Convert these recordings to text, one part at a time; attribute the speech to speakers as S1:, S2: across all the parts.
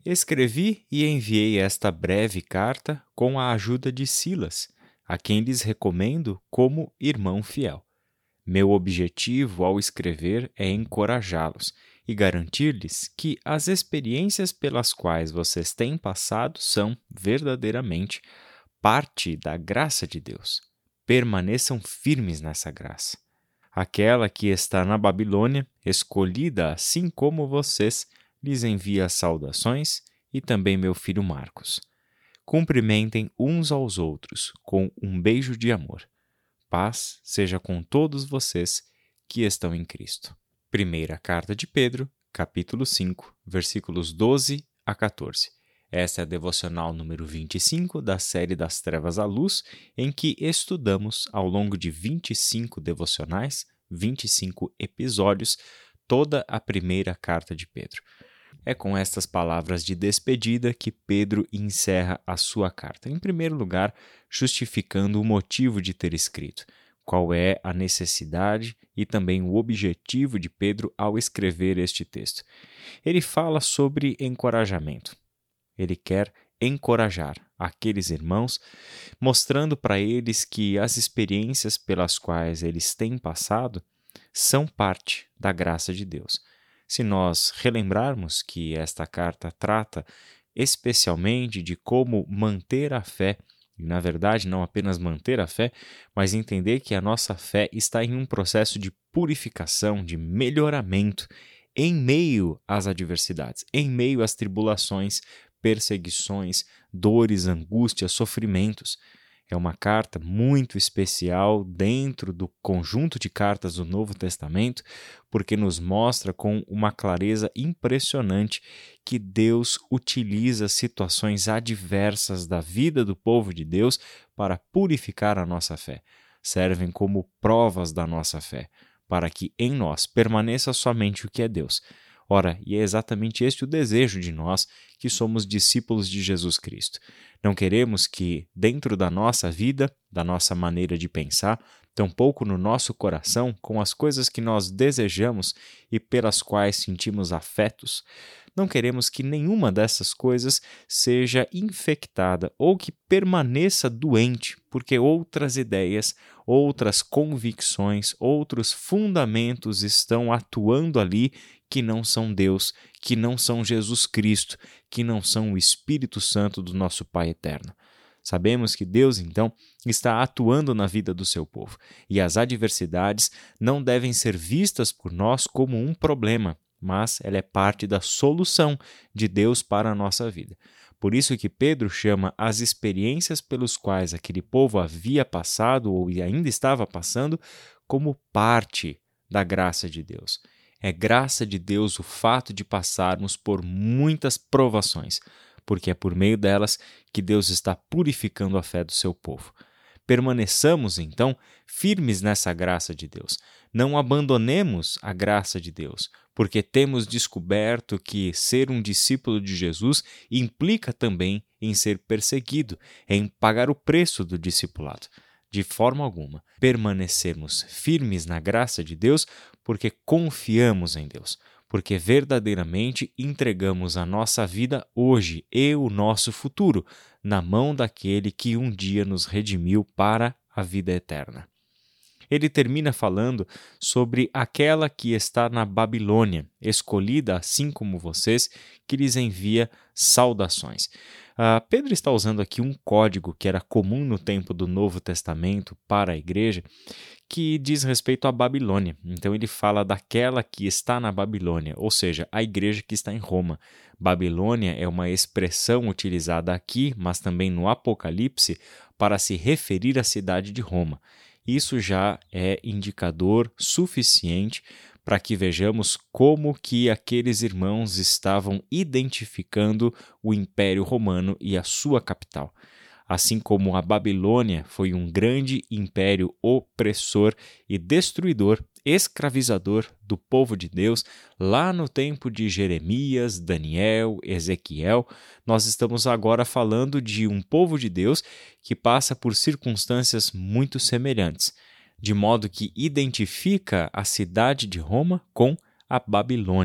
S1: Escrevi e enviei esta breve carta com a ajuda de Silas, a quem lhes recomendo como irmão fiel. Meu objetivo ao escrever é encorajá-los e garantir-lhes que as experiências pelas quais vocês têm passado são, verdadeiramente, parte da graça de Deus. Permaneçam firmes nessa graça. Aquela que está na Babilônia, escolhida assim como vocês, lhes envia saudações e também meu filho Marcos. Cumprimentem uns aos outros com um beijo de amor. Paz seja com todos vocês que estão em Cristo. Primeira Carta de Pedro, capítulo 5, versículos 12 a 14. Esta é a devocional número 25 da série Das Trevas à Luz, em que estudamos, ao longo de 25 devocionais, 25 episódios, toda a primeira carta de Pedro. É com estas palavras de despedida que Pedro encerra a sua carta. Em primeiro lugar, justificando o motivo de ter escrito, qual é a necessidade e também o objetivo de Pedro ao escrever este texto. Ele fala sobre encorajamento. Ele quer encorajar aqueles irmãos, mostrando para eles que as experiências pelas quais eles têm passado são parte da graça de Deus. Se nós relembrarmos que esta carta trata especialmente de como manter a fé, e na verdade não apenas manter a fé, mas entender que a nossa fé está em um processo de purificação, de melhoramento, em meio às adversidades, em meio às tribulações, perseguições, dores, angústias, sofrimentos. É uma carta muito especial dentro do conjunto de cartas do Novo Testamento, porque nos mostra com uma clareza impressionante que Deus utiliza situações adversas da vida do povo de Deus para purificar a nossa fé. Servem como provas da nossa fé, para que em nós permaneça somente o que é Deus. Ora, e é exatamente este o desejo de nós que somos discípulos de Jesus Cristo. Não queremos que, dentro da nossa vida, da nossa maneira de pensar, tampouco no nosso coração, com as coisas que nós desejamos e pelas quais sentimos afetos, não queremos que nenhuma dessas coisas seja infectada ou que permaneça doente, porque outras ideias, outras convicções, outros fundamentos estão atuando ali que não são Deus, que não são Jesus Cristo, que não são o Espírito Santo do nosso Pai eterno. Sabemos que Deus, então, está atuando na vida do seu povo, e as adversidades não devem ser vistas por nós como um problema, mas ela é parte da solução de Deus para a nossa vida. Por isso que Pedro chama as experiências pelos quais aquele povo havia passado ou ainda estava passando como parte da graça de Deus. É graça de Deus o fato de passarmos por muitas provações, porque é por meio delas que Deus está purificando a fé do seu povo. Permaneçamos, então, firmes nessa graça de Deus. Não abandonemos a graça de Deus, porque temos descoberto que ser um discípulo de Jesus implica também em ser perseguido, em pagar o preço do discipulado. De forma alguma, permanecemos firmes na graça de Deus porque confiamos em Deus, porque verdadeiramente entregamos a nossa vida hoje e o nosso futuro na mão daquele que um dia nos redimiu para a vida eterna. Ele termina falando sobre aquela que está na Babilônia, escolhida assim como vocês, que lhes envia saudações. Pedro está usando aqui um código que era comum no tempo do Novo Testamento para a igreja, que diz respeito à Babilônia. Então ele fala daquela que está na Babilônia, ou seja, a igreja que está em Roma. Babilônia é uma expressão utilizada aqui, mas também no Apocalipse, para se referir à cidade de Roma. Isso já é indicador suficiente para que vejamos como que aqueles irmãos estavam identificando o Império Romano e a sua capital. Assim como a Babilônia foi um grande império opressor e destruidor, escravizador do povo de Deus, lá no tempo de Jeremias, Daniel, Ezequiel, nós estamos agora falando de um povo de Deus que passa por circunstâncias muito semelhantes, de modo que identifica a cidade de Roma com a Babilônia.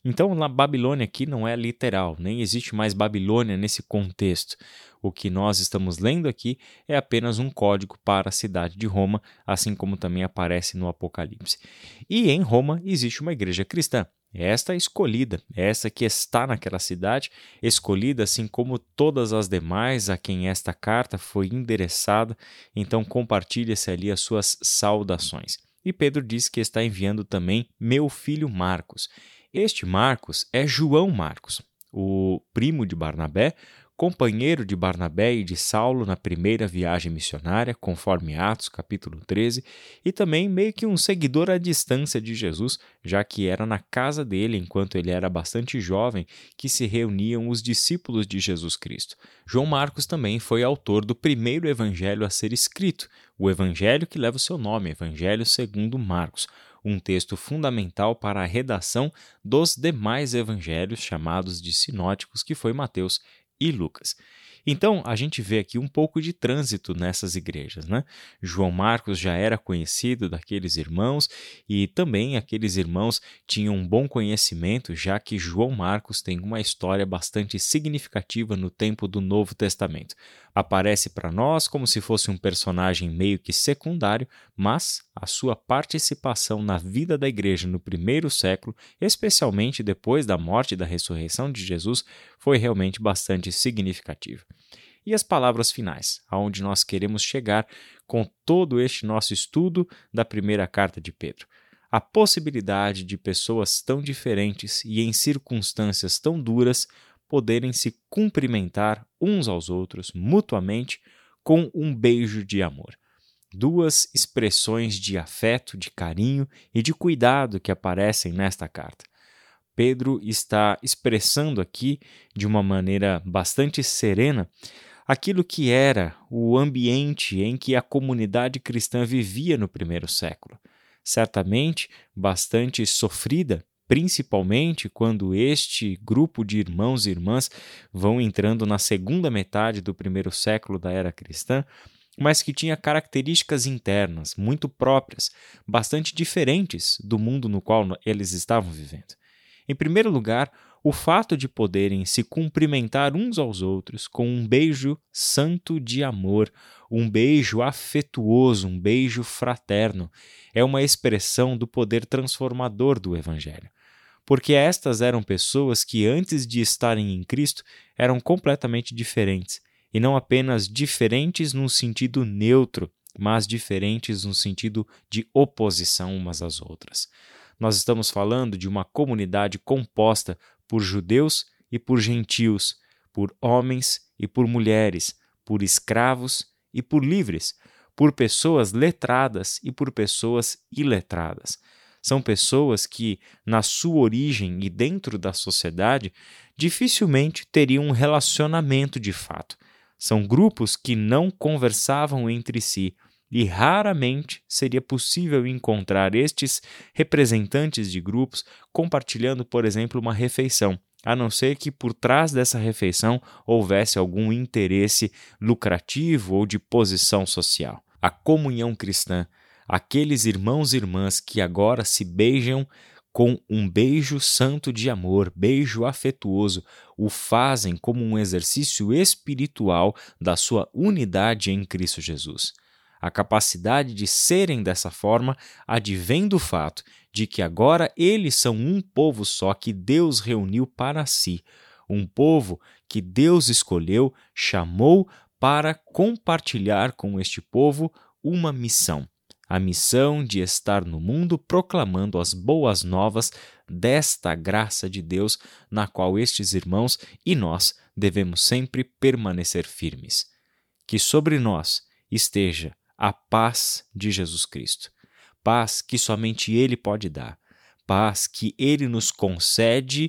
S1: Então, a Babilônia aqui não é literal, nem existe mais Babilônia nesse contexto. O que nós estamos lendo aqui é apenas um código para a cidade de Roma, assim como também aparece no Apocalipse. E em Roma existe uma igreja cristã. Esta escolhida, essa que está naquela cidade, escolhida assim como todas as demais a quem esta carta foi endereçada, então compartilha-se ali as suas saudações. E Pedro diz que está enviando também meu filho Marcos. Este Marcos é João Marcos, o primo de Barnabé, companheiro de Barnabé e de Saulo na primeira viagem missionária, conforme Atos capítulo 13, e também meio que um seguidor à distância de Jesus, já que era na casa dele, enquanto ele era bastante jovem, que se reuniam os discípulos de Jesus Cristo. João Marcos também foi autor do primeiro evangelho a ser escrito, o evangelho que leva o seu nome, Evangelho segundo Marcos, um texto fundamental para a redação dos demais evangelhos chamados de sinóticos, que foi Mateus e Lucas. Então, a gente vê aqui um pouco de trânsito nessas igrejas, né? João Marcos já era conhecido daqueles irmãos e também aqueles irmãos tinham um bom conhecimento, já que João Marcos tem uma história bastante significativa no tempo do Novo Testamento. Aparece para nós como se fosse um personagem meio que secundário, mas a sua participação na vida da igreja no primeiro século, especialmente depois da morte e da ressurreição de Jesus, foi realmente bastante significativa. E as palavras finais, aonde nós queremos chegar com todo este nosso estudo da primeira carta de Pedro. A possibilidade de pessoas tão diferentes e em circunstâncias tão duras poderem se cumprimentar uns aos outros mutuamente com um beijo de amor. Duas expressões de afeto, de carinho e de cuidado que aparecem nesta carta. Pedro está expressando aqui, de uma maneira bastante serena, aquilo que era o ambiente em que a comunidade cristã vivia no primeiro século. Certamente bastante sofrida, principalmente quando este grupo de irmãos e irmãs vão entrando na segunda metade do primeiro século da era cristã, mas que tinha características internas muito próprias, bastante diferentes do mundo no qual eles estavam vivendo. Em primeiro lugar, o fato de poderem se cumprimentar uns aos outros com um beijo santo de amor, um beijo afetuoso, um beijo fraterno, é uma expressão do poder transformador do Evangelho. Porque estas eram pessoas que, antes de estarem em Cristo, eram completamente diferentes. E não apenas diferentes num sentido neutro, mas diferentes no sentido de oposição umas às outras. Nós estamos falando de uma comunidade composta por judeus e por gentios, por homens e por mulheres, por escravos e por livres, por pessoas letradas e por pessoas iletradas. São pessoas que, na sua origem e dentro da sociedade, dificilmente teriam um relacionamento de fato. São grupos que não conversavam entre si, e raramente seria possível encontrar estes representantes de grupos compartilhando, por exemplo, uma refeição, a não ser que por trás dessa refeição houvesse algum interesse lucrativo ou de posição social. A comunhão cristã, aqueles irmãos e irmãs que agora se beijam com um beijo santo de amor, beijo afetuoso, o fazem como um exercício espiritual da sua unidade em Cristo Jesus. A capacidade de serem dessa forma advém do fato de que agora eles são um povo só que Deus reuniu para si, um povo que Deus escolheu, chamou para compartilhar com este povo uma missão. A missão de estar no mundo proclamando as boas novas desta graça de Deus, na qual estes irmãos e nós devemos sempre permanecer firmes. Que sobre nós esteja a paz de Jesus Cristo, paz que somente Ele pode dar, paz que Ele nos concede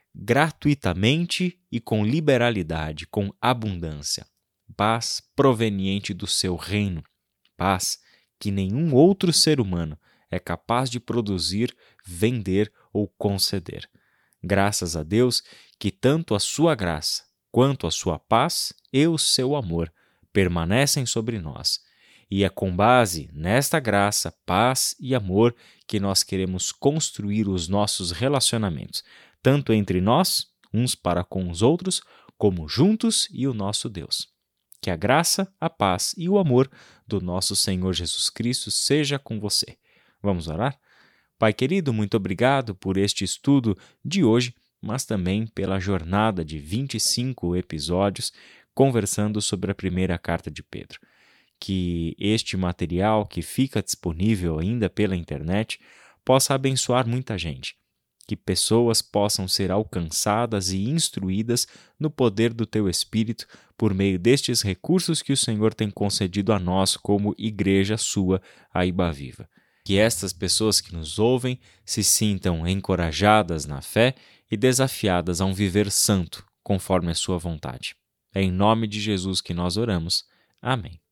S1: gratuitamente e com liberalidade, com abundância, paz proveniente do seu reino, paz que nenhum outro ser humano é capaz de produzir, vender ou conceder. Graças a Deus que tanto a sua graça quanto a sua paz e o seu amor permanecem sobre nós. E é com base nesta graça, paz e amor que nós queremos construir os nossos relacionamentos, tanto entre nós, uns para com os outros, como juntos e o nosso Deus. Que a graça, a paz e o amor do nosso Senhor Jesus Cristo seja com você. Vamos orar? Pai querido, muito obrigado por este estudo de hoje, mas também pela jornada de 25 episódios conversando sobre a primeira carta de Pedro. Que este material que fica disponível ainda pela internet possa abençoar muita gente. Que pessoas possam ser alcançadas e instruídas no poder do Teu Espírito por meio destes recursos que o Senhor tem concedido a nós como Igreja Sua, a Iba Viva. Que estas pessoas que nos ouvem se sintam encorajadas na fé e desafiadas a um viver santo, conforme a Sua vontade. É em nome de Jesus que nós oramos. Amém.